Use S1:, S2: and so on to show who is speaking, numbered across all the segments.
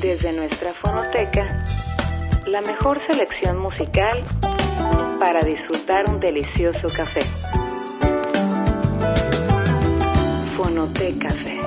S1: Desde nuestra fonoteca, la mejor selección musical para disfrutar un delicioso café. Fonoteca Café.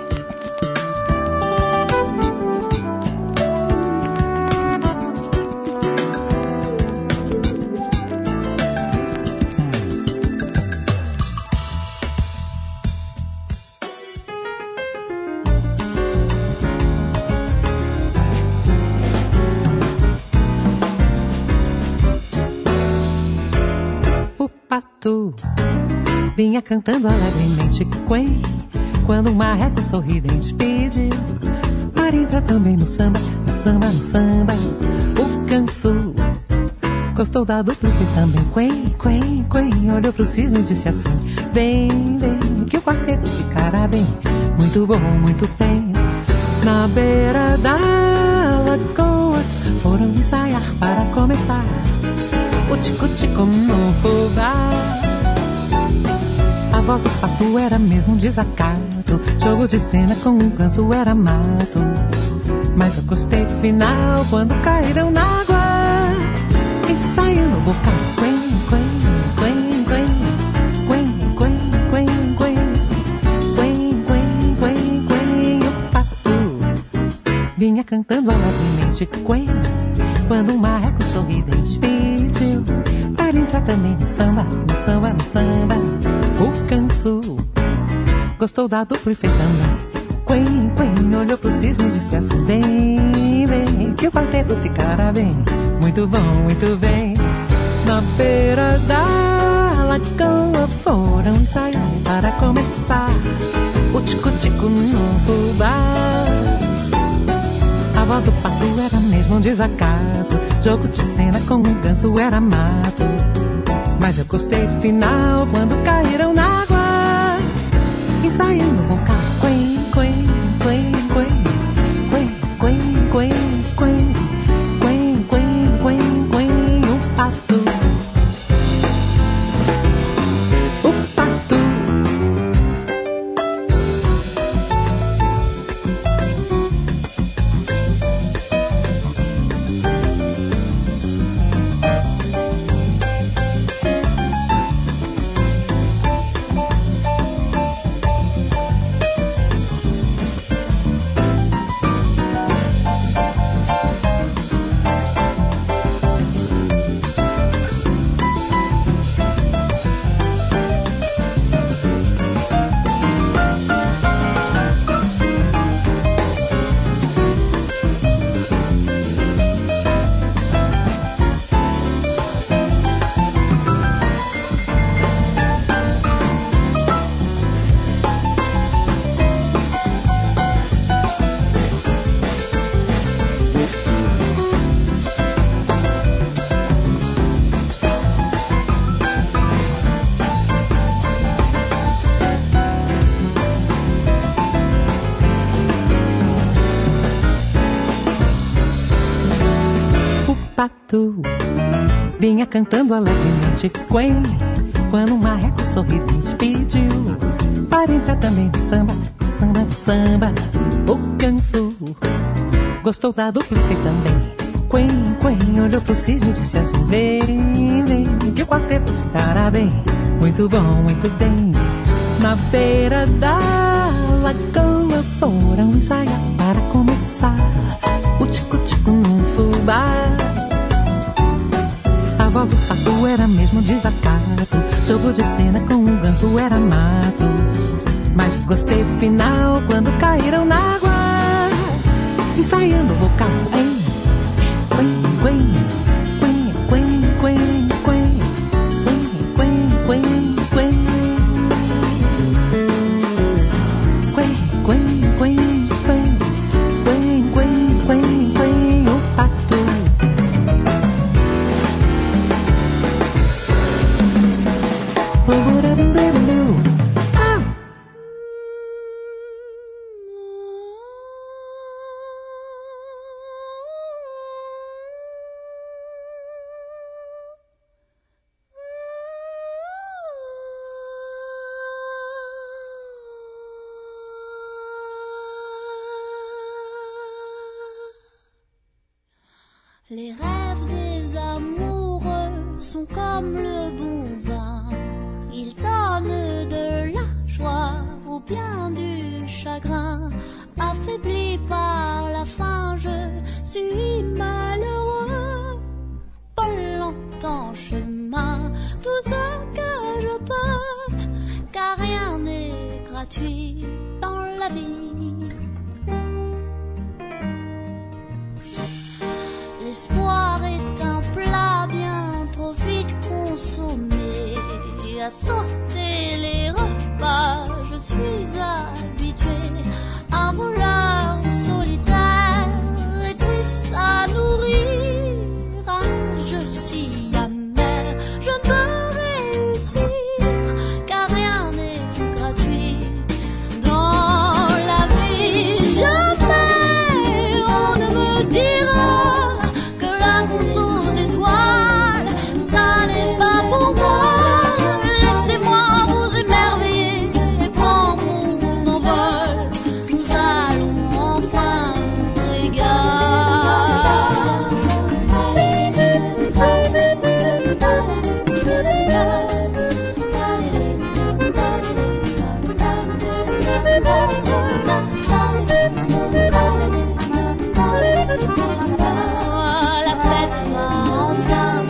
S2: Vinha cantando alegremente quen, quando um marreco sorridente pediu para entrar também no samba, no samba, no samba. O canso gostou da dupla e fez também quen, quen, quen. Olhou pro cisne e disse assim: vem, vem, que o quarteto ficará bem, muito bom, muito bem. Na beira da lagoa foram ensaiar para começar o tico-tico no fubá. A voz do pato era mesmo um desacato, jogo de cena com um canso era mato. Mas eu gostei do final, quando caíram na água, ensaiando o vocal. Quen, quen, quen, quen, quen, quen, quen, quen, quen, quen, quen, quen. O pato vinha cantando alegremente quen, quando um marreco sorridente pediu para entrar também no samba, no samba, no samba. O canso gostou da dupla e fez também quen, quen. Olhou pro cisne e disse assim: vem, vem, que o quarteto ficará bem, muito bom, muito bem. Na beira da lagoa foram ensaiar para começar o tico-tico no fubá. A voz do pato era mesmo um desacato, jogo de cena com um ganso era mato. Mas eu gostei do final, quando caíram na água, ensaiando o vocal. Quen, quen, quen, quen, quen, quen, quen, quen, quen, quen, quen, quen. O pato, o pato. Vinha cantando alegremente quen, quando um marreco sorridente pediu para entrar também no samba, no samba, no samba. O canso gostou da dupla e fez também quen, quen. Olhou pro cisne e disse assim: vem, vem, que o quarteto ficará bem, muito bom, muito bem. Na beira da lagoa foram ensaiar para começar o tico-tico no fubá. A voz do pato era mesmo desacato, jogo de cena com um ganso era mato. Mas gostei do final, quando caíram na água, ensaiando o vocal. Quen, quen, quen, quen, quen, quen, quen, quen, quen, quen, quen, quen, quen, quen, quen, quen, quen. O pato.
S3: Les rêves des amoureux sont comme le bon vin. Ils donnent de la joie ou bien du chagrin. Affaibli par la faim, je suis malheureux. Pas longtemps chemin, tout ce que je peux, car rien n'est gratuit dans la vie. L'espoir est un plat bien trop vite consommé. À sauter les repas, je suis habituée. Un voleur solitaire et triste à nourrir. Un jeu si amer, je ne peux réussir, car rien n'est gratuit dans la vie. Jamais on ne me dira que la course aux étoiles, ça n'est pas pour moi. Laissez-moi vous émerveiller et prendre mon envol. Nous allons enfin nous régaler. La fête va enfin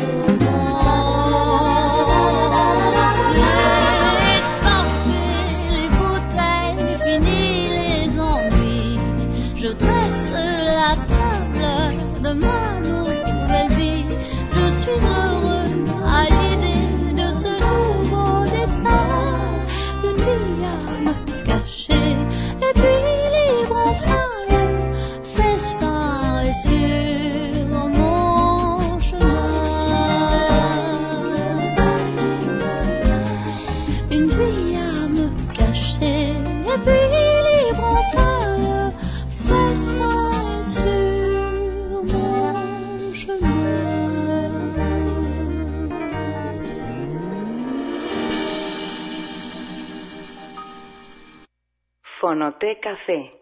S3: commencer. Sortez les bouteilles, fini les ennuis. Je dresse la table de ma nouvelle vie. Je suis heureux à l'idée de ce nouveau destin. Une vie à me cacher et puis libre enfin le festin est sur mon chemin. Une vie à me cacher et puis libre enfin le festin est sur mon chemin.
S1: Fonothèque Café.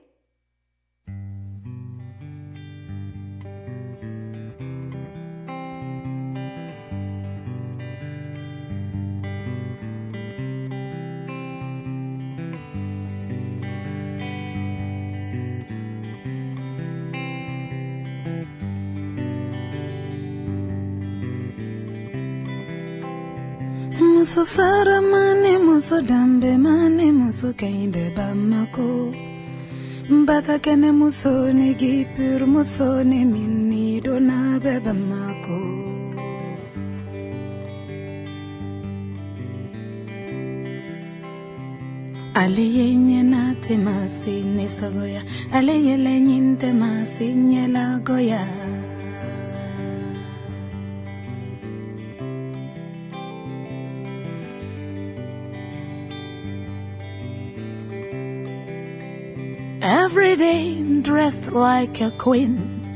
S4: Muso sara mane muso dambe mane muso kaimbe bamako mbaka kene muso ne gipur muso ne minni dona beba mako aliye nyena temasi ne sogoya aliye lenyinte masi nyela goya. Every day dressed like a queen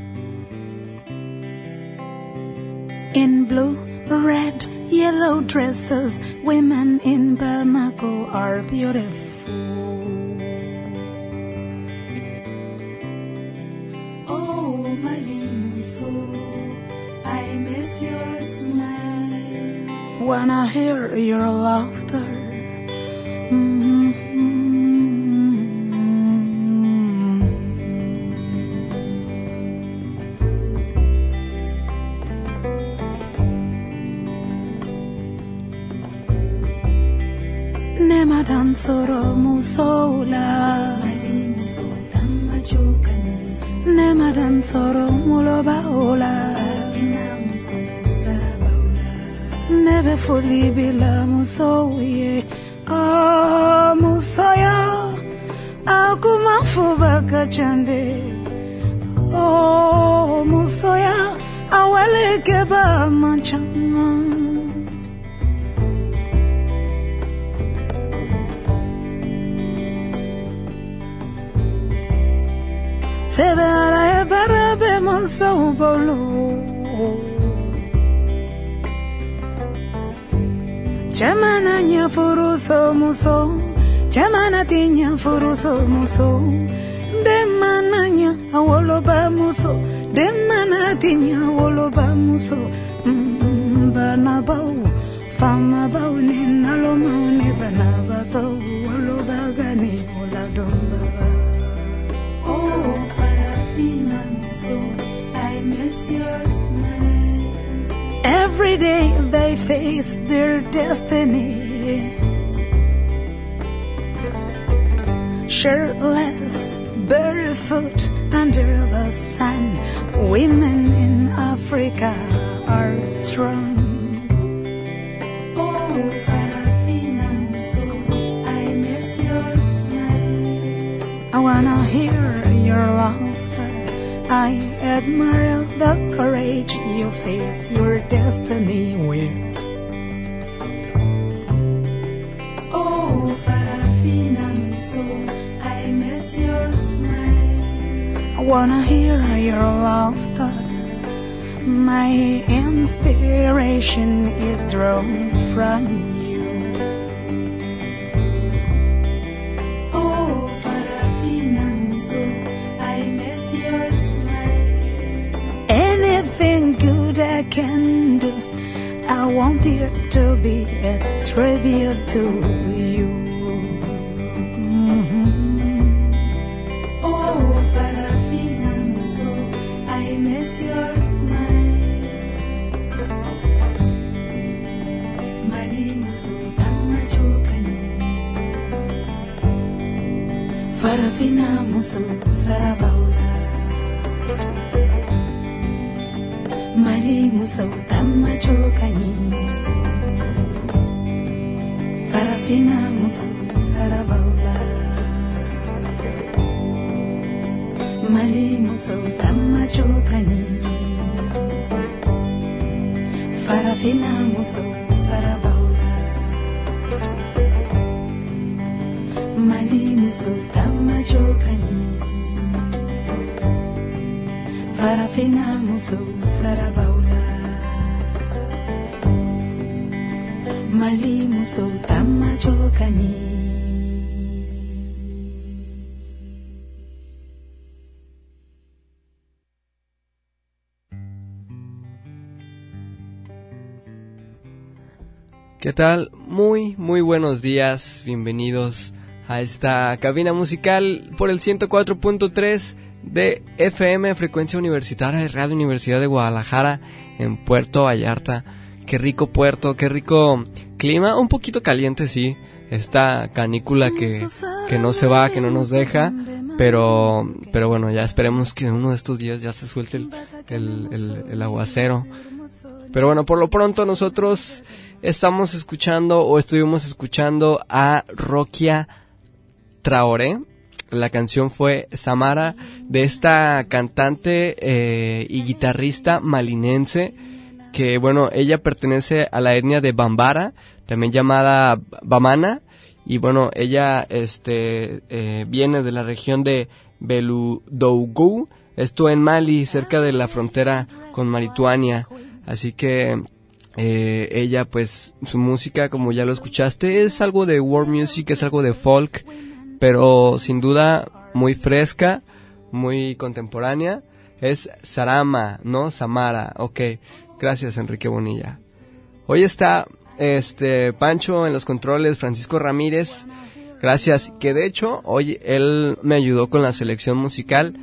S4: in blue, red, yellow dresses. Women in Bamako are beautiful. Oh, Malimuso, I miss your smile when I hear your laughter. Soro musola mali muso tamma chokana nemadan soro mulobaola fina muso sarabaula nebe foli bila muso ye oh musoya akuma fuba chande oh musoya awale keba manchama. Se ve ara para be monso bolu chamana nya furuso muso chamana tinya furuso muso dem mananya awoloba muso de manatinya awoloba muso bana bau fama bau ni naloma ne bana bato awoloba gani oladomba. Oh Farafina muso, I miss your smile. Every day they face their destiny, shirtless, barefoot under the sun. Women in Africa are strong. Oh, Farafina Muso, I miss your smile. I wanna hear your laughter. I admire the courage you face your destiny with. Oh, Farafina Muso, I miss your smile. I wanna hear your laughter. My inspiration is drawn from you. Oh, Farafina Muso, I miss your smile. Anything good I can do, I want it to be a tribute to you. Oh, Farafina Muso, I miss your smile. Mali Muso Dama Chokani, Farafina Muso Sarabaula. Mali Muso Dama Chokani, Farafina Muso Sarabaula. Mali Muso Dama Chokani, Farafina Muso Sarabaula. Mali Muso Dama Chokani, Farafina Muso Sarabaula. Mali Muso Dama Chokani.
S5: ¿Qué tal? Muy buenos días, bienvenidos a esta cabina musical por el 104.3 de FM, frecuencia universitaria de Radio Universidad de Guadalajara, en Puerto Vallarta. Qué rico puerto, qué rico clima, un poquito caliente sí, esta canícula que no se va, que no nos deja, pero bueno, ya esperemos que uno de estos días ya se suelte el aguacero. Pero bueno, por lo pronto nosotros estamos escuchando o estuvimos escuchando a Rokia Traoré. La canción fue Samara, de esta cantante y guitarrista malinense, que bueno, ella pertenece a la etnia de Bambara, también llamada Bamana, y bueno, ella viene de la región de Beloudougou, esto en Mali, cerca de la frontera con Mauritania. Así que ella, pues, su música, como ya lo escuchaste, es algo de world music, es algo de folk, pero sin duda muy fresca, muy contemporánea. Es Sarama, ¿no? Samara, ok. Gracias, Enrique Bonilla. Hoy está Pancho en los controles, Francisco Ramírez. Gracias, que de hecho hoy él me ayudó con la selección musical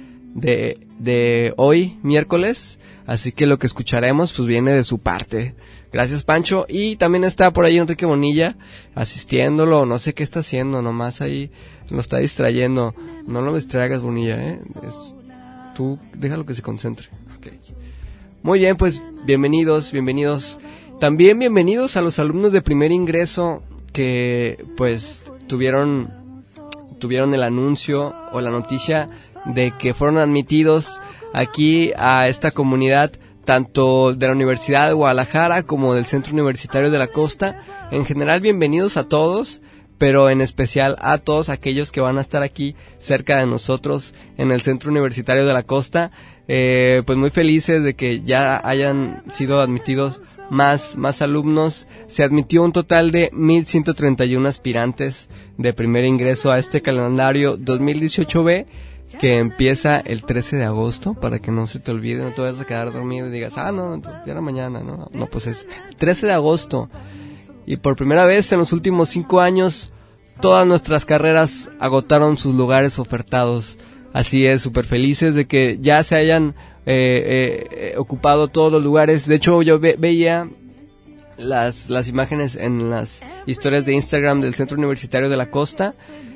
S5: de hoy, miércoles. Así que lo que escucharemos pues viene de su parte. Gracias, Pancho. Y también está por ahí Enrique Bonilla asistiéndolo. No sé qué está haciendo, nomás ahí lo está distrayendo. No lo distraigas, Bonilla, tú déjalo que se concentre. Okay. Muy bien, pues bienvenidos. También bienvenidos a los alumnos de primer ingreso que pues tuvieron el anuncio o la noticia de que fueron admitidos aquí a esta comunidad, tanto de la Universidad de Guadalajara como del Centro Universitario de la Costa. En general, bienvenidos a todos, pero en especial a todos aquellos que van a estar aquí cerca de nosotros en el Centro Universitario de la Costa. Pues muy felices de que ya hayan sido admitidos más alumnos. Se admitió un total de 1,131 aspirantes de primer ingreso a este calendario 2018B, que empieza el 13 de agosto, para que no se te olvide, no te vayas a quedar dormido y digas, no, ya era mañana, no, pues es 13 de agosto. Y por primera vez en los últimos 5 años, todas nuestras carreras agotaron sus lugares ofertados. Así es, súper felices de que ya se hayan ocupado todos los lugares. De hecho, yo veía las imágenes en las historias de Instagram del Centro Universitario de la Costa.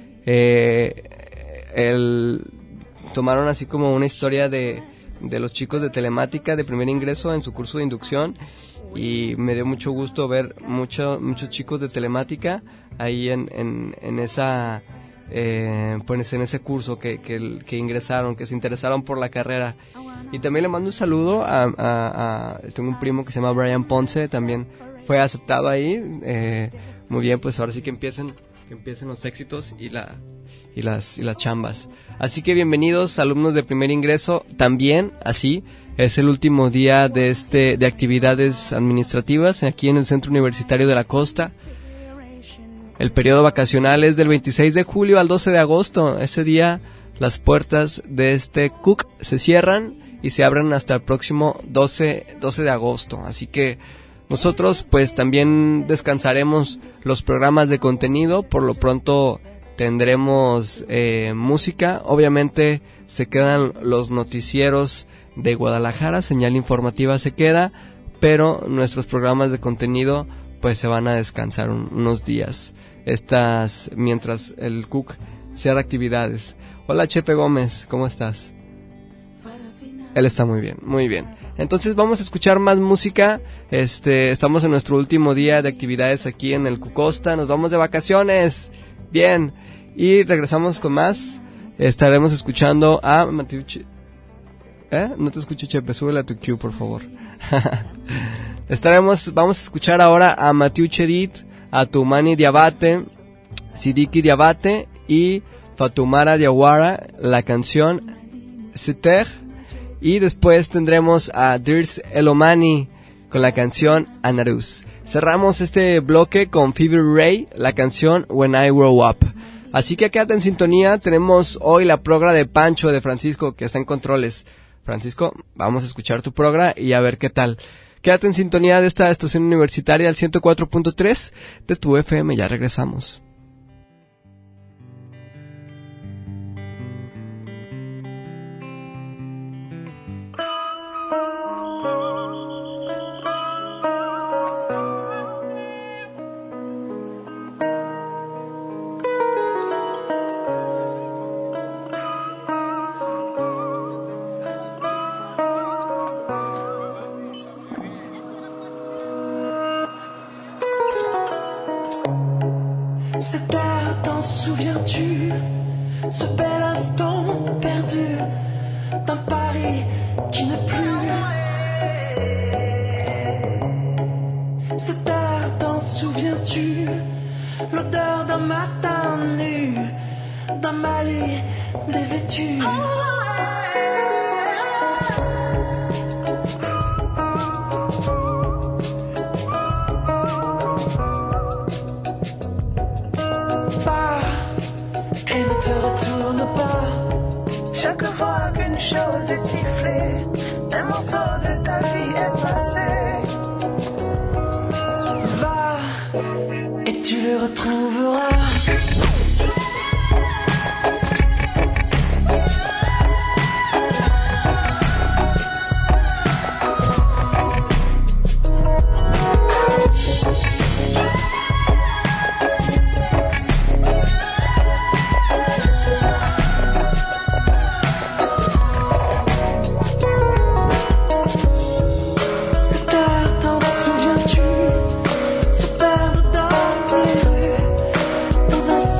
S5: Tomaron así como una historia de los chicos de telemática de primer ingreso en su curso de inducción, y me dio mucho gusto ver muchos chicos de telemática ahí en esa pues en ese curso que ingresaron, que se interesaron por la carrera. Y también le mando un saludo a tengo un primo que se llama Brian Ponce, también fue aceptado ahí. Muy bien, pues ahora sí que empiecen los éxitos y las chambas. Así que bienvenidos, alumnos de primer ingreso. También así es el último día de actividades administrativas aquí en el Centro Universitario de la Costa. El periodo vacacional es del 26 de julio al 12 de agosto. Ese día las puertas de este CUC se cierran y se abren hasta el próximo 12 de agosto. Así que nosotros pues también descansaremos los programas de contenido. Por lo pronto tendremos música. Obviamente se quedan los noticieros de Guadalajara, señal informativa se queda, pero nuestros programas de contenido pues se van a descansar unos días. Mientras el CUC cierra actividades. Hola Chepe Gómez, ¿cómo estás? Él está muy bien, muy bien. Entonces vamos a escuchar más música. Estamos en nuestro último día de actividades aquí en el CUCosta. Nos vamos de vacaciones. Bien. Y regresamos con más. Estaremos escuchando a Mathieu. No te escucho, Chepe. Súbele a tu cue, por favor. Vamos a escuchar ahora a Mathieu Chedid, a Toumani Diabate, Sidiki Diabate y Fatoumata Diawara, la canción Seter. Y después tendremos a Dirs Elomani con la canción Anarus. Cerramos este bloque con Fever Ray, la canción When I Grow Up. Así que quédate en sintonía. Tenemos hoy la progra de Pancho de Francisco, que está en controles. Francisco, vamos a escuchar tu progra y a ver qué tal. Quédate en sintonía de esta estación universitaria al 104.3 de tu FM. Ya regresamos.
S6: C'était, t'en souviens-tu, ce bel instant perdu d'un Paris qui n'est plus. C'était, t'en souviens-tu, l'odeur d'un matin nu, d'un Mali dévêtu.
S7: Chaque fois qu'une chose est sifflée, un morceau de ta vie est passé.
S6: Va, et tu le retrouveras.
S7: Dans un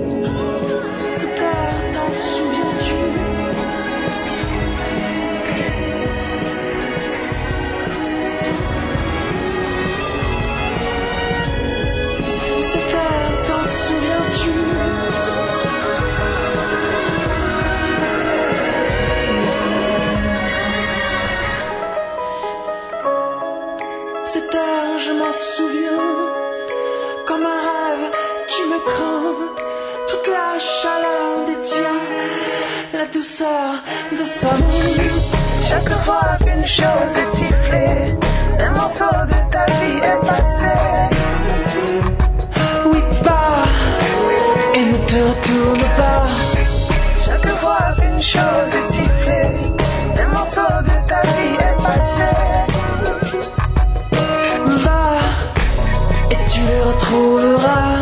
S7: Cette heure, t'en souviens-tu? Cette heure, t'en souviens-tu? Cette heure, je m'en souviens, comme un rêve qui me tremble, toute la chaleur des tiens, la douceur de sa main. Chaque fois qu'une chose est sifflée, un morceau de ta vie est passé. Oui, pars et ne te retourne pas. Chaque fois qu'une chose est sifflée, un morceau de ta vie est passé. Va et tu le retrouveras.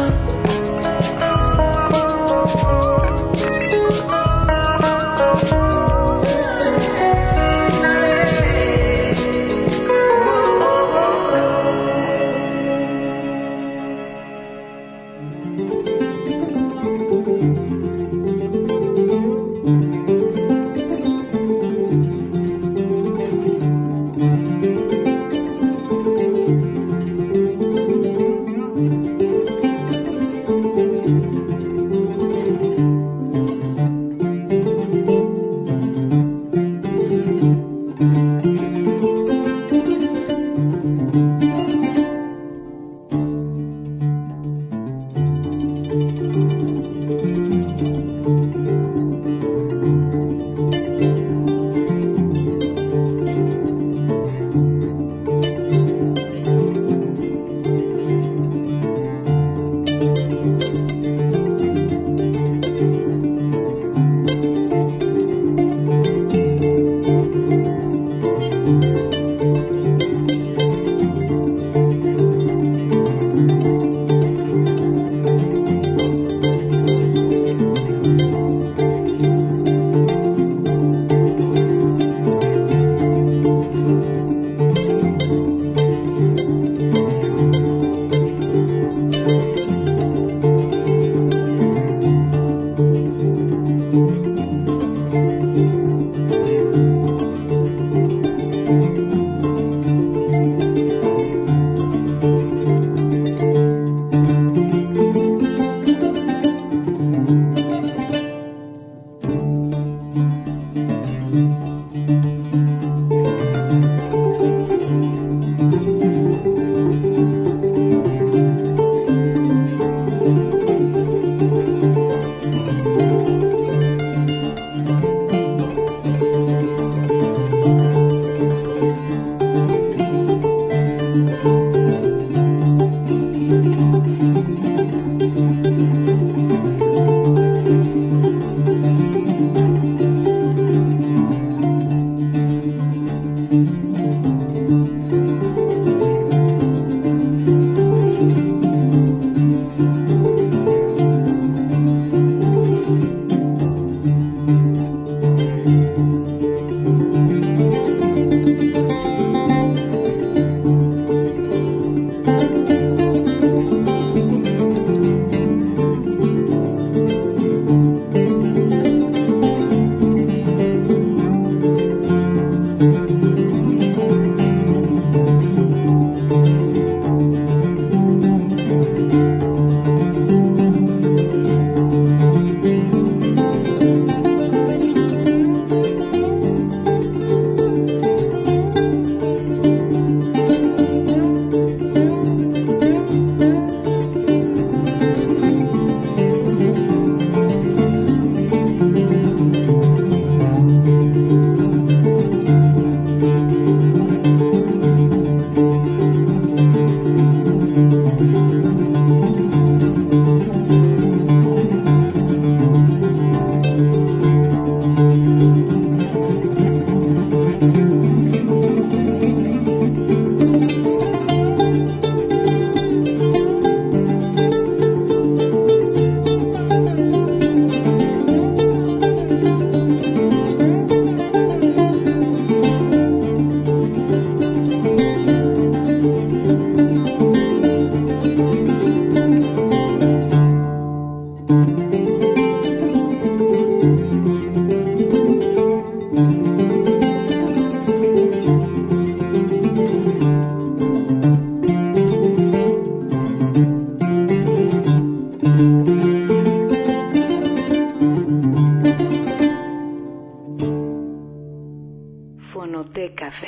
S1: de café.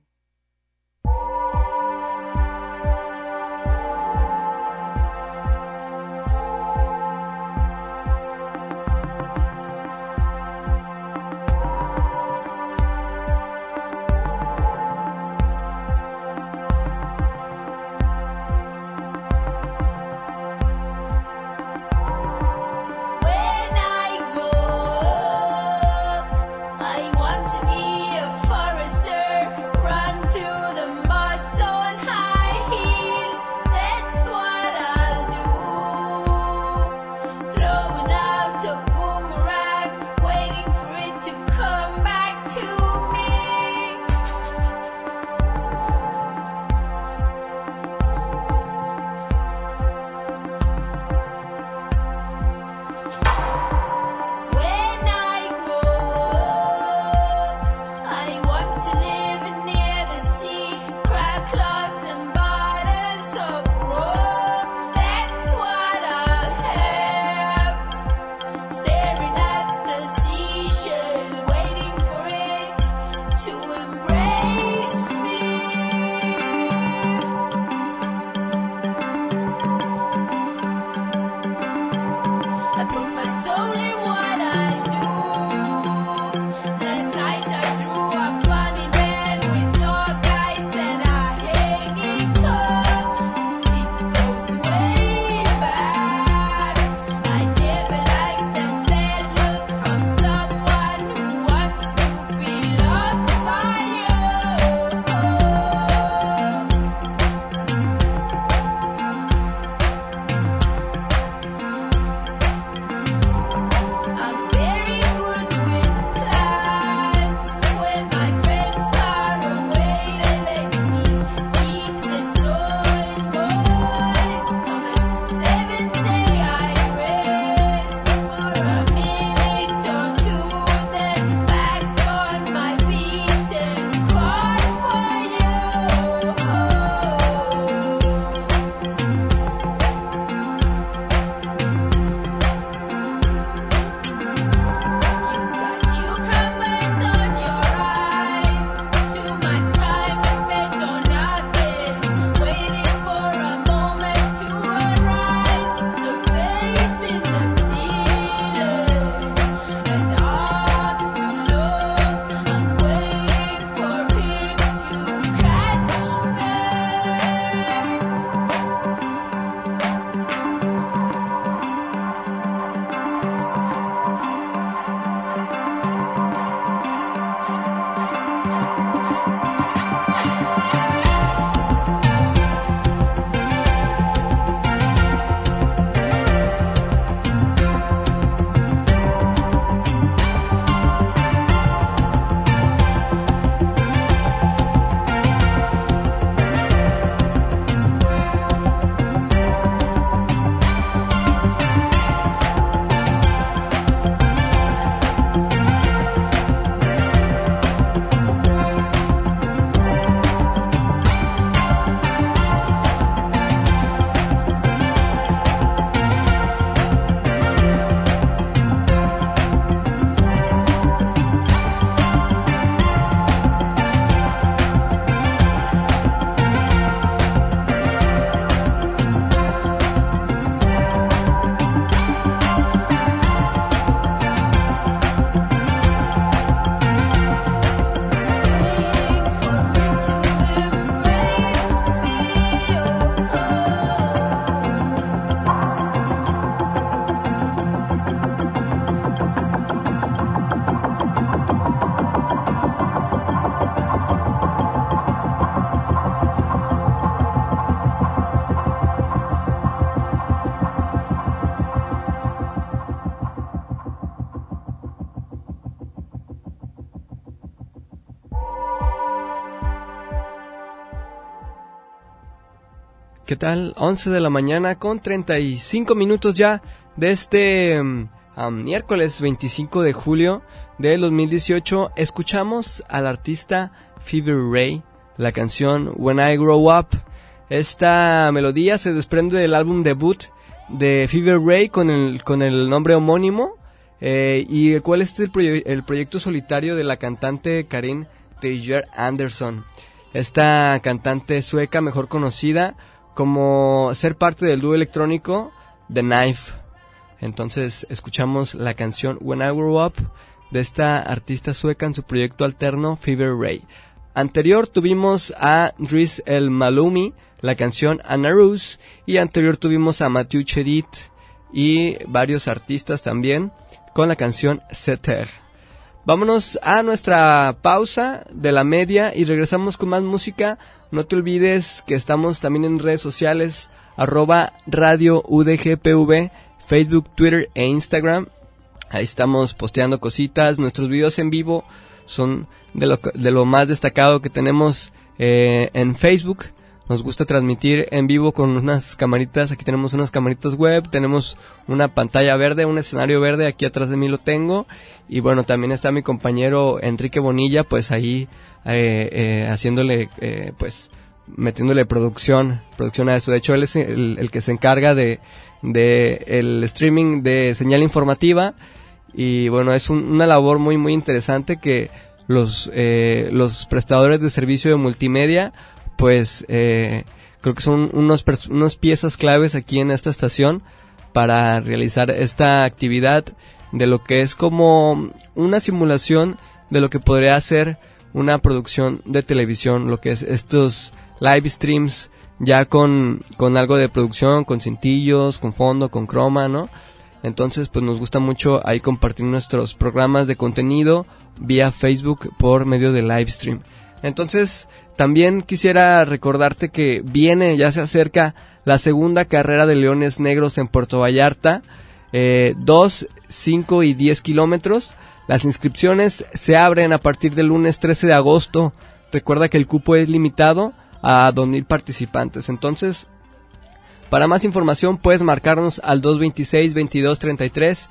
S5: ¿Qué tal? 11 de la mañana con 35 minutos ya de este miércoles 25 de julio de 2018. Escuchamos al artista Fever Ray, la canción When I Grow Up. Esta melodía se desprende del álbum debut de Fever Ray con el nombre homónimo, y el cual es el proyecto solitario de la cantante Karine Tejer Anderson, esta cantante sueca mejor conocida como ser parte del dúo electrónico The Knife. Entonces escuchamos la canción When I Grew Up de esta artista sueca en su proyecto alterno Fever Ray. Anterior tuvimos a Dries El Malumi, la canción Anarus, y anterior tuvimos a Mathieu Chedid y varios artistas también con la canción Seter. Vámonos a nuestra pausa de la media y regresamos con más música. No te olvides que estamos también en redes sociales, @Radio UDGPV, Facebook, Twitter e Instagram. Ahí estamos posteando cositas. Nuestros videos en vivo son de lo más destacado que tenemos en Facebook. Nos gusta transmitir en vivo con unas camaritas. Aquí tenemos unas camaritas web, tenemos una pantalla verde, un escenario verde, aquí atrás de mí lo tengo. Y bueno, también está mi compañero Enrique Bonilla, pues ahí haciéndole, pues metiéndole producción a esto. De hecho, él es el que se encarga de el streaming de señal informativa. Y bueno, es una labor muy muy interesante que los prestadores de servicio de multimedia, pues creo que son unas piezas claves aquí en esta estación para realizar esta actividad de lo que es como una simulación de lo que podría ser una producción de televisión, lo que es estos live streams ya con algo de producción, con cintillos, con fondo, con croma, ¿no? Entonces pues nos gusta mucho ahí compartir nuestros programas de contenido vía Facebook por medio de live stream. Entonces también quisiera recordarte que ya se acerca la segunda carrera de Leones Negros en Puerto Vallarta, 2, 5 y 10 kilómetros. Las inscripciones se abren a partir del lunes 13 de agosto. Recuerda que el cupo es limitado a 2,000 participantes. Entonces, para más información puedes marcarnos al 226-2233,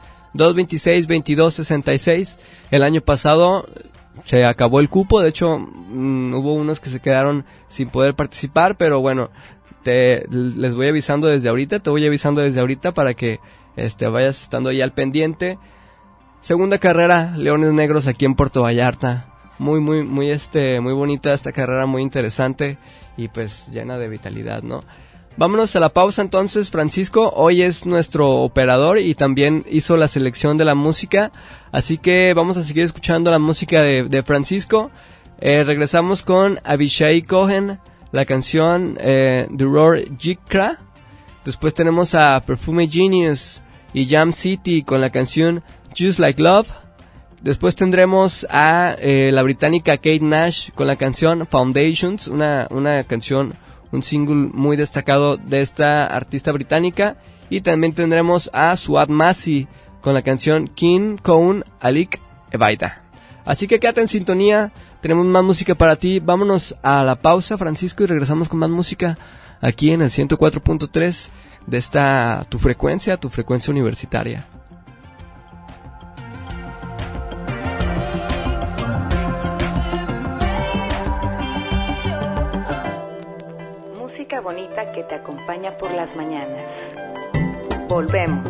S5: 226-2266. El año pasado se acabó el cupo, de hecho hubo unos que se quedaron sin poder participar, pero bueno, les voy avisando desde ahorita, para que vayas estando ahí al pendiente. Segunda carrera Leones Negros aquí en Puerto Vallarta. Muy bonita esta carrera, muy interesante y pues llena de vitalidad, ¿no? Vámonos a la pausa entonces. Francisco hoy es nuestro operador y también hizo la selección de la música, así que vamos a seguir escuchando la música de Francisco. Regresamos con Avishai Cohen, la canción The Roar Jikra. Después tenemos a Perfume Genius y Jam City con la canción Just Like Love. Después tendremos a la británica Kate Nash con la canción Foundations, una canción, un single muy destacado de esta artista británica. Y también tendremos a Suad Masi con la canción King Koun Alik Ebaida. Así que quédate en sintonía, tenemos más música para ti. Vámonos a la pausa, Francisco, y regresamos con más música aquí en el 104.3 de esta tu frecuencia universitaria.
S1: Música bonita que te acompaña por las mañanas. Volvemos.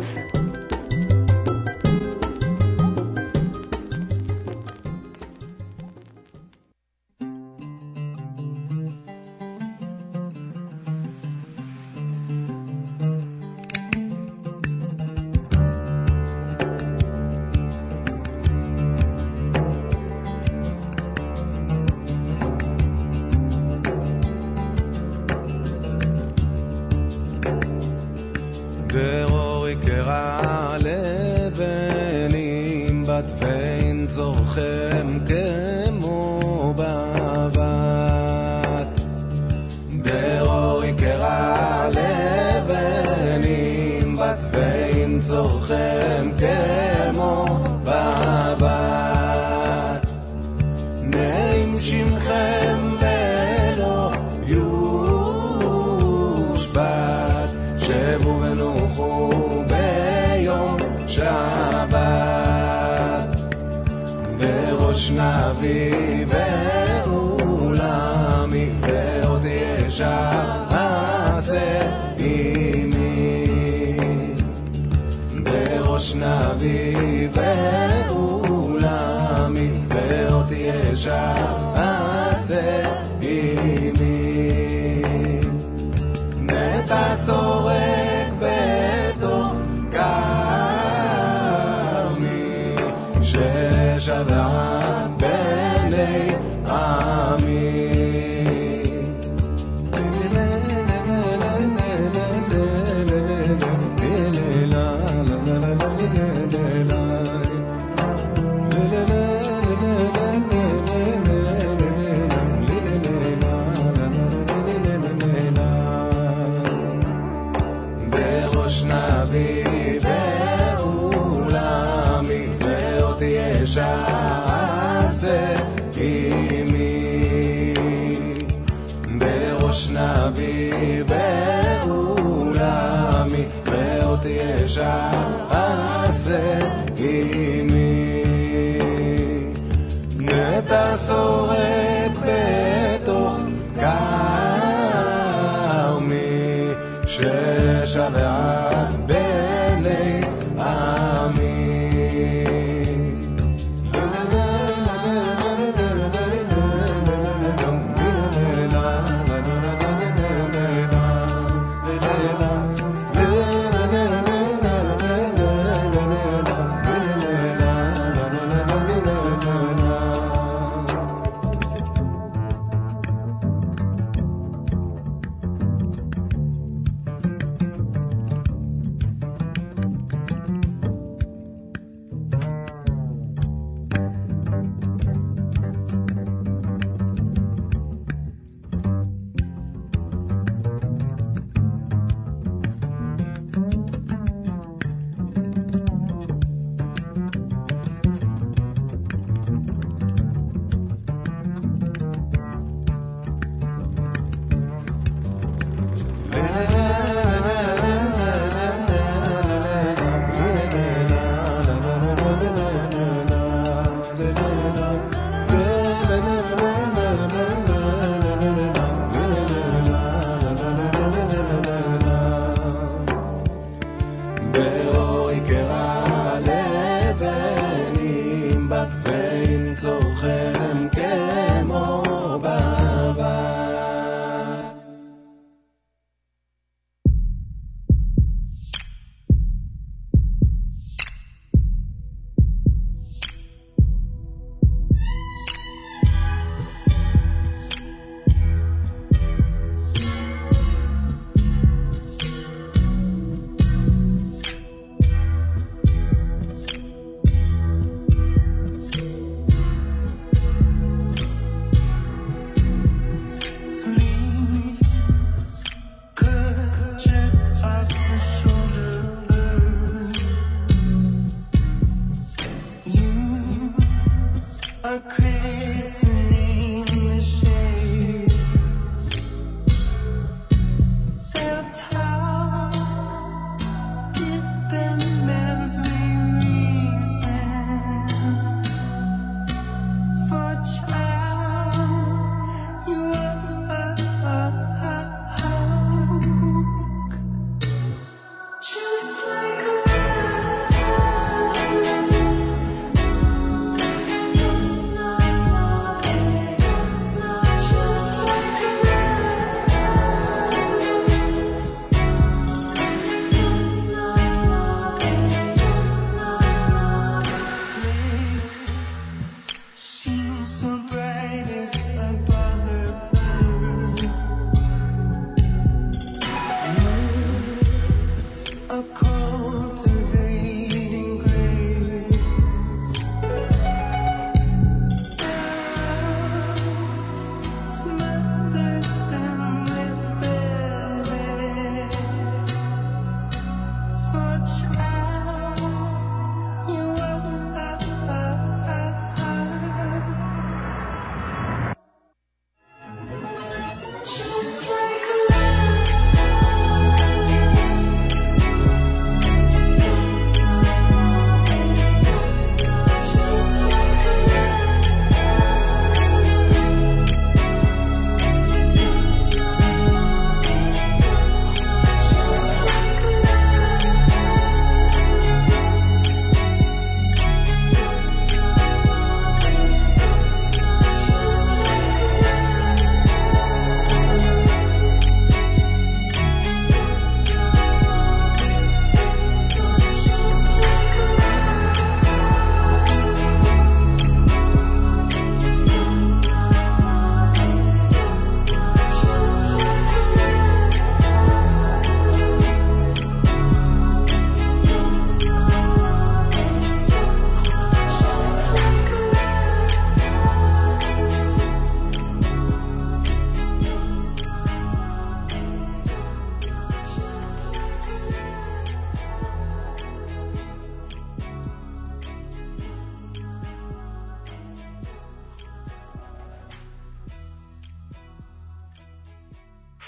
S6: נביא ועולמי ואותי ישר
S8: שורק בתוך כרמי ששבעת בני עמי שעשה עמי בראש נביא בעולמי ועוד תהיה שעשה עמי נטע שורק בתוך כרמי ששבעת בני עמי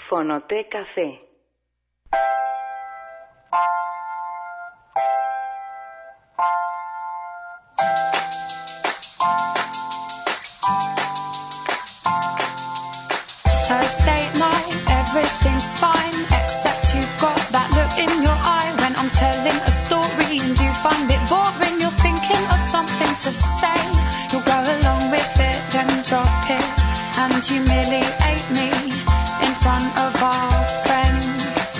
S1: Fonoté Café.
S9: Thursday night, everything's fine, except you've got that look in your eye when I'm telling a story and you find it boring. You're thinking of something to say, you'll go along with it, then drop it and humiliate me in front of our friends.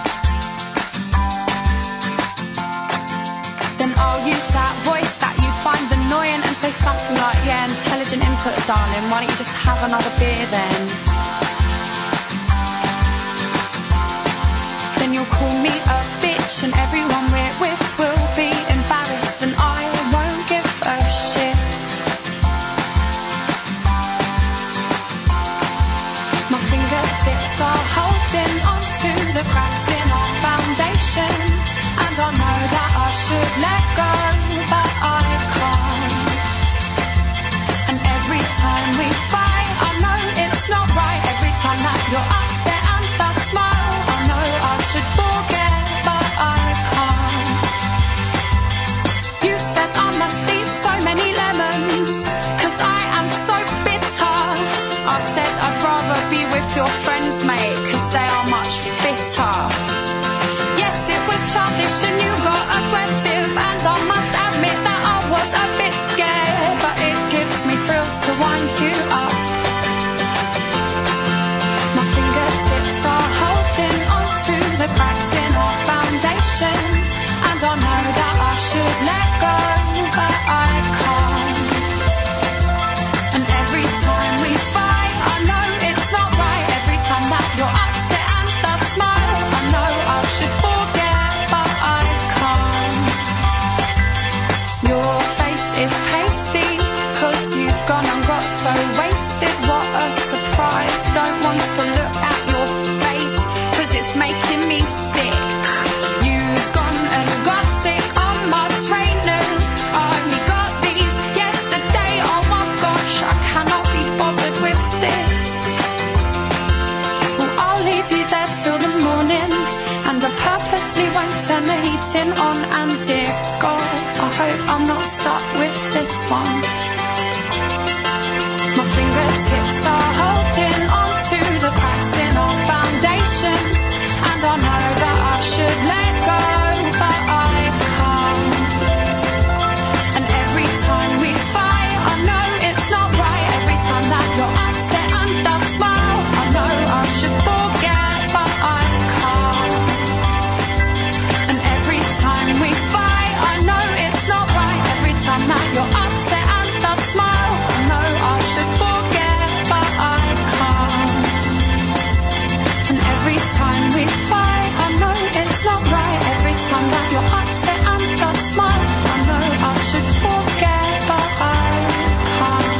S9: Then I'll use that voice that you find annoying and say something like, yeah, intelligent input, darling, why don't you just have another beer then? You'll call me a bitch and everyone we're with will be embarrassed and I won't give a shit. My fingertips are holding onto the cracks in our foundation, and I know that I should let go, but I can't. And every time we fight, I know it's not right. Every time that you're upset and I smile, I know I should forget, but I can't. You said I must eat so many lemons, 'cause I am so bitter. I said I'd rather be with your friends, mate, 'cause they are much fitter. Yes, it was childish and you got aggressive, and I must admit that I was a bit scared, but it gives me thrills to wind you up. My fingertips are holding onto the cracks in our foundation, and I know that I should let go, but I can't. And every time we fight, I know it's not right. Every time that you're upset and I smile, I know I should forget, but I can't. Your face is pasty, 'cause you've gone and got so wasted. What a surprise. Don't want to look at your face, 'cause it's making me sick. You've gone and got sick on my trainers. I only got these yesterday. Oh my gosh, I cannot be bothered with this. Well, I'll leave you there till the morning, and I purposely won't turn the heating on. And dear God, I hope I'm not stuck with this one. My fingertips are holding onto the cracks in our foundation, and I know that I should let go, but I can't. And every time we fight, I know it's not right. Every time that you're upset and I smile, I know I should forget, but I can't. And every time we fight, I know it's not right. Every time that you're upset and I smile, I know I should forget, but I can't. And every time we fight, I know it's not right. Every time that you're upset and I smile, I know I should forget, but I can't.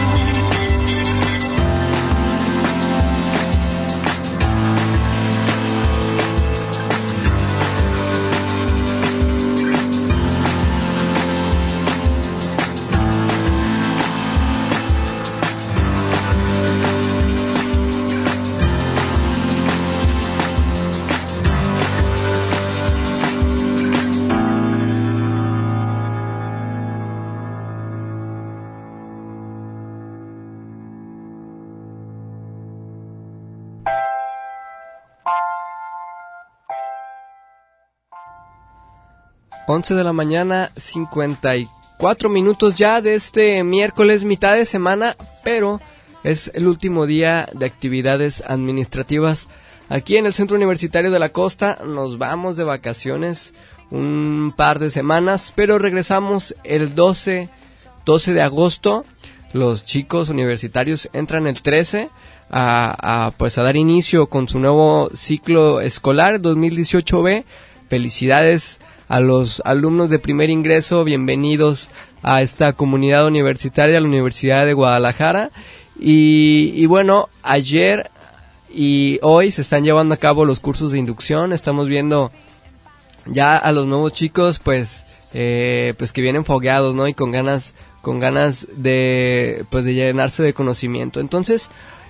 S5: Once de la mañana, 54 minutos ya de este miércoles, mitad de semana, pero es el último día de actividades administrativas aquí en el Centro Universitario de la Costa. Nos vamos de vacaciones un par de semanas, pero regresamos el 12 de agosto. Los chicos universitarios entran el 13 a dar inicio con su nuevo ciclo escolar 2018B. Felicidades a los alumnos de primer ingreso, bienvenidos a esta comunidad universitaria, a la Universidad de Guadalajara. Y bueno, ayer y hoy se están llevando a cabo los cursos de inducción. Estamos viendo ya a los nuevos chicos, pues que vienen fogueados, ¿no? Y con ganas de llenarse de conocimiento. Entonces,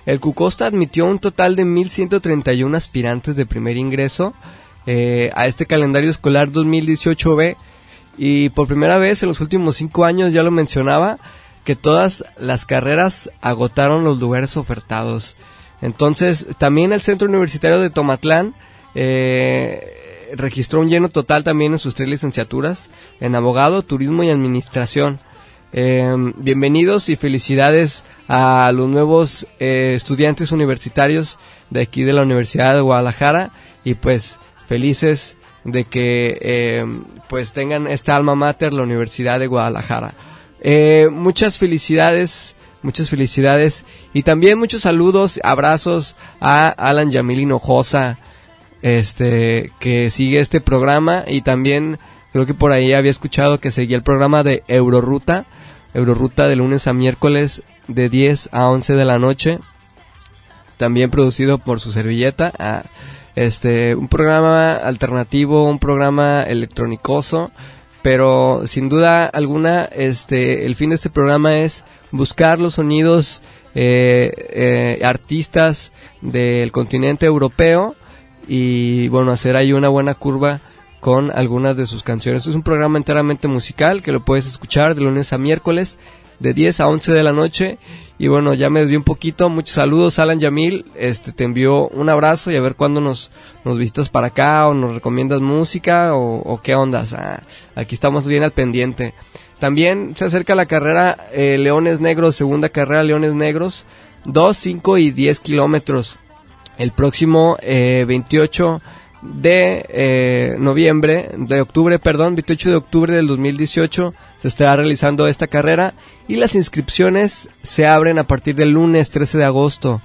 S5: el Cucosta admitió un total de 1,131 aspirantes de primer ingreso a este calendario escolar 2018B, y por primera vez en los últimos 5 años, ya lo mencionaba, que todas las carreras agotaron los lugares ofertados. Entonces, también el Centro Universitario de Tomatlán registró un lleno total también en sus 3 licenciaturas, en abogado, turismo y administración. Bienvenidos y felicidades a los nuevos estudiantes universitarios de aquí de la Universidad de Guadalajara, y pues felices de que pues tengan esta alma mater, la Universidad de Guadalajara. Muchas felicidades y también muchos saludos, abrazos a Alan Yamil Hinojosa, que sigue este programa, y también creo que por ahí había escuchado que seguía el programa de Euroruta de lunes a miércoles de 10 a 11 de la noche, también producido por su servilleta. Un programa alternativo, un programa electrónicoso, pero sin duda alguna el fin de este programa es buscar los sonidos artistas del continente europeo, y bueno, hacer ahí una buena curva con algunas de sus canciones. Es un programa enteramente musical que lo puedes escuchar de lunes a miércoles de 10 a 11 de la noche. Y bueno, ya me desvié un poquito. Muchos saludos, Alan Yamil. Te envío un abrazo, y a ver cuándo nos visitas para acá, o nos recomiendas música, o qué ondas. Aquí estamos bien al pendiente. También se acerca la carrera Leones Negros, segunda carrera Leones Negros, 2, 5 y 10 kilómetros. El próximo 28 de octubre del 2018 se estará realizando esta carrera, y las inscripciones se abren a partir del lunes 13 de agosto,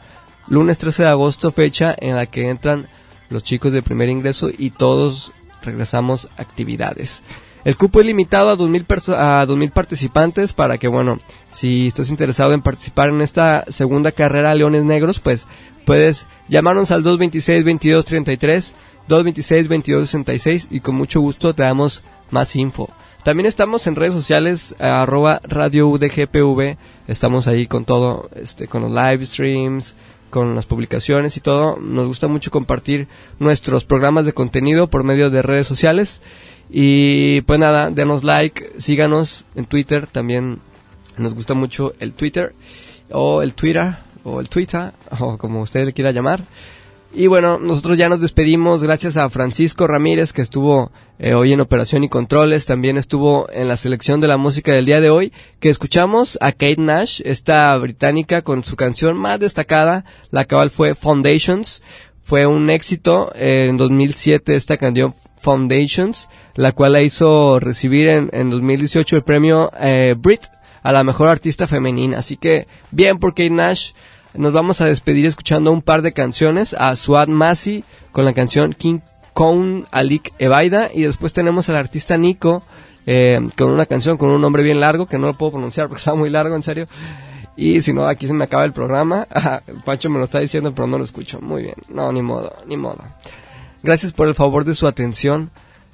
S5: fecha en la que entran los chicos de primer ingreso y todos regresamos a actividades. El cupo es limitado a 2,000 participantes, para que, bueno, si estás interesado en participar en esta segunda carrera Leones Negros, pues puedes llamarnos al 226-2233, 226-2266, y con mucho gusto te damos más info. También estamos en redes sociales, @RadioUDGPV, estamos ahí con todo, con los live streams, con las publicaciones y todo. Nos gusta mucho compartir nuestros programas de contenido por medio de redes sociales. Y pues nada, denos like, síganos en Twitter, también nos gusta mucho el Twitter, o el Twitter, o como usted le quiera llamar. Y bueno, nosotros ya nos despedimos, gracias a Francisco Ramírez, que estuvo hoy en operación y controles, también estuvo en la selección de la música del día de hoy, que escuchamos a Kate Nash, esta británica, con su canción más destacada, la cual fue Foundations. Fue un éxito en 2007 esta canción Foundations, la cual la hizo recibir en 2018 el premio Brit a la mejor artista femenina. Así que bien por Kate Nash. Nos vamos a despedir escuchando un par de canciones, a Suad Masi con la canción King Kong Alik Ebaida, y después tenemos al artista Nico con una canción con un nombre bien largo que no lo puedo pronunciar porque está muy largo, en serio, y si no aquí se me acaba el programa. Pancho me lo está diciendo pero no lo escucho muy bien. No, ni modo. Gracias por el favor de su atención.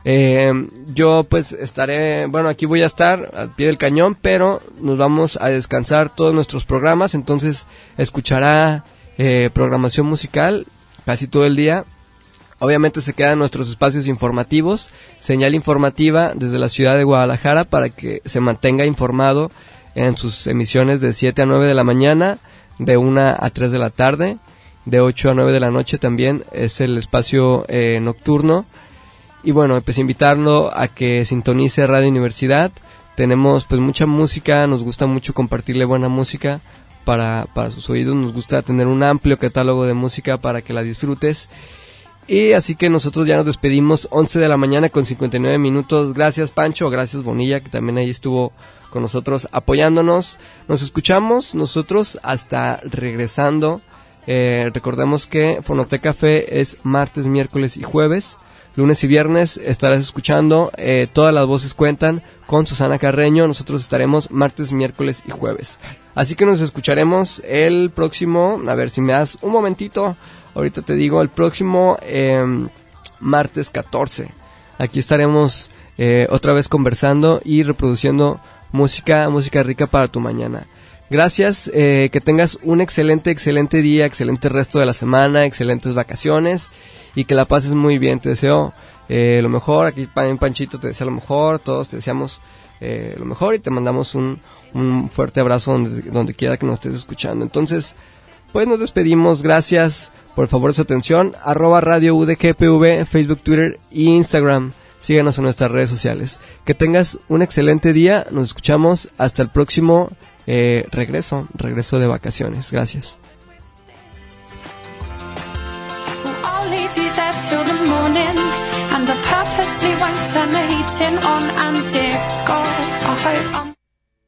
S5: Yo pues estaré, bueno, aquí voy a estar al pie del cañón, pero nos vamos a descansar todos nuestros programas, entonces escuchará programación musical casi todo el día. Obviamente se quedan nuestros espacios informativos, señal informativa desde la ciudad de Guadalajara, para que se mantenga informado en sus emisiones de 7 a 9 de la mañana, de 1 a 3 de la tarde, de 8 a 9 de la noche también es el espacio nocturno. Y bueno, pues invitarlo a que sintonice Radio Universidad. Tenemos pues mucha música, nos gusta mucho compartirle buena música para sus oídos. Nos gusta tener un amplio catálogo de música para que la disfrutes. Y así que nosotros ya nos despedimos, 11 de la mañana con 59 minutos. Gracias Pancho, gracias Bonilla, que también ahí estuvo con nosotros apoyándonos. Nos escuchamos nosotros hasta regresando. Recordemos que Fonoteca Café es martes, miércoles y jueves. Lunes y viernes estarás escuchando Todas las Voces Cuentan con Susana Carreño. Nosotros estaremos martes, miércoles y jueves. Así que nos escucharemos el próximo, a ver si me das un momentito, ahorita te digo, el próximo martes 14. Aquí estaremos otra vez conversando y reproduciendo música rica para tu mañana. Gracias, que tengas un excelente día, excelente resto de la semana, excelentes vacaciones y que la pases muy bien. Te deseo lo mejor, aquí Panchito te desea lo mejor, todos te deseamos lo mejor y te mandamos un fuerte abrazo donde quiera que nos estés escuchando. Entonces, pues nos despedimos, gracias por el favor de su atención, @Radio UDGPV, Facebook, Twitter e Instagram. Síganos en nuestras redes sociales. Que tengas un excelente día, nos escuchamos hasta el próximo regreso de vacaciones. Gracias.
S9: I'll leave you there till the morning, and I purposely won't turn the heating on. And dear God, I hope I'm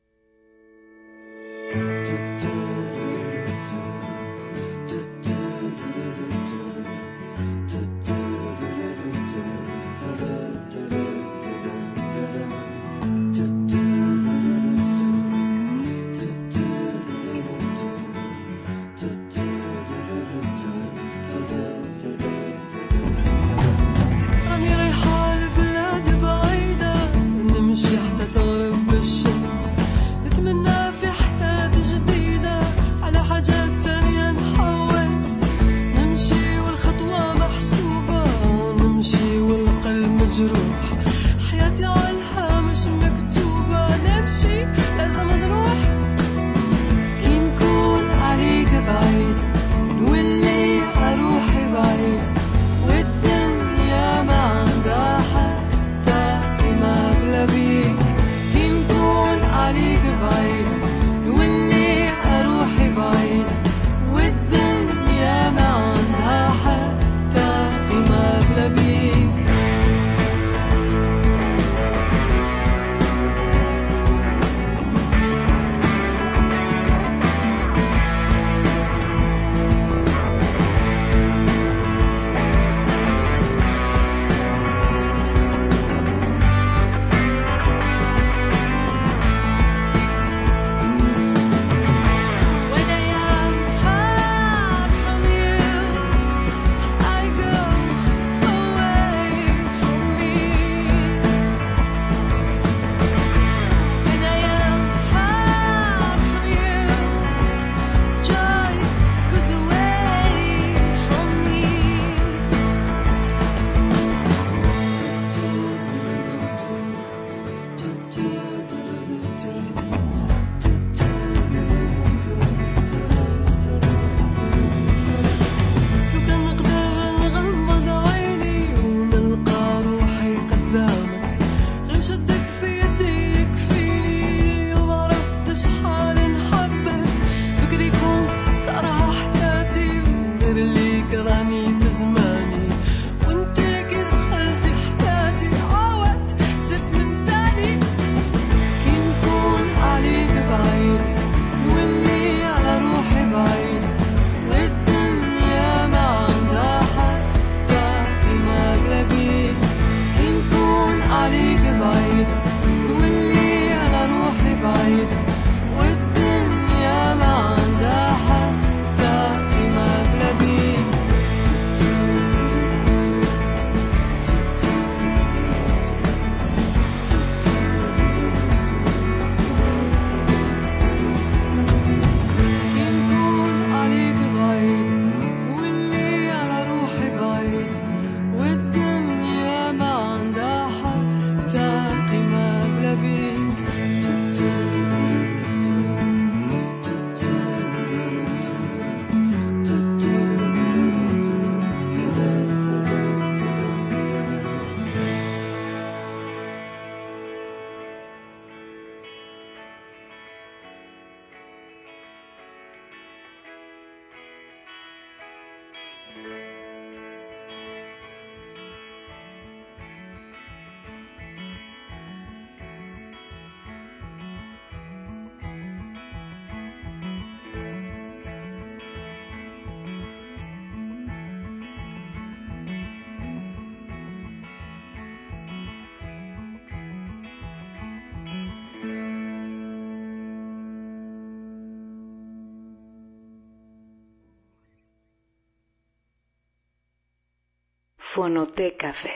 S1: Fonoteca Café.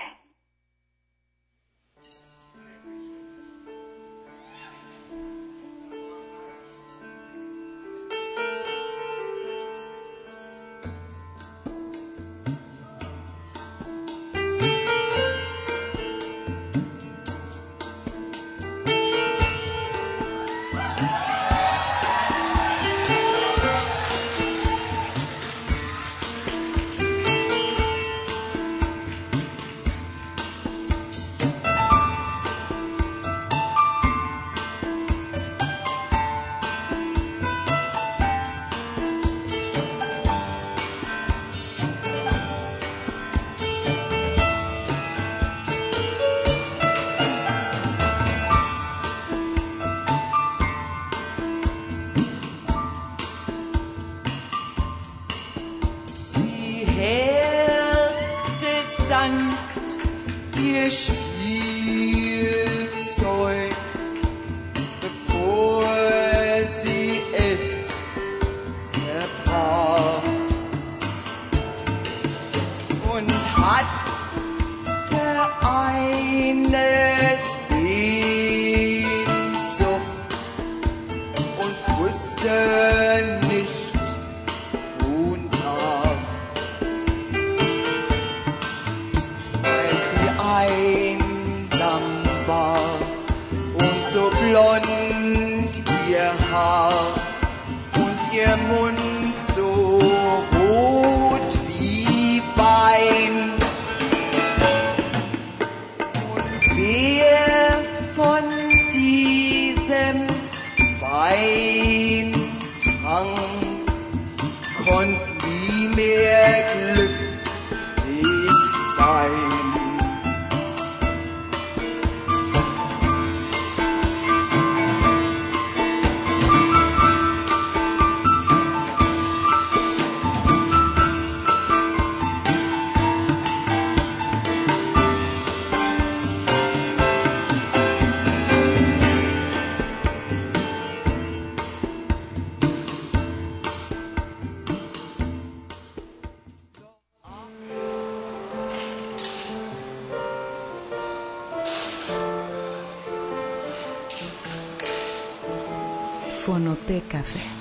S10: wusste nicht, wonach, weil sie einsam war und so blond ihr Haar und ihr Mund so rot wie Wein. Und wer von diesem Wein trank, konnt nie mehr glücklich sein.
S11: Fonoteca Café.